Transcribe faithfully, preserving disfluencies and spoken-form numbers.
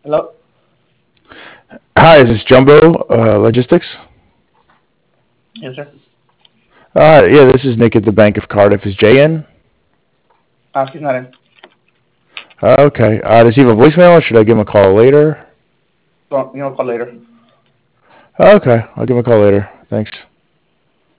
Hello? Hi, is this Jumbo uh, Logistics? Yes, sir. Uh, yeah, this is Nick at the Bank of Cardiff. Is Jay in? Uh, he's not in. Uh, okay. Uh, does he have a voicemail or should I give him a call later? So, you know, call later. Uh, okay, I'll give him a call later. Thanks.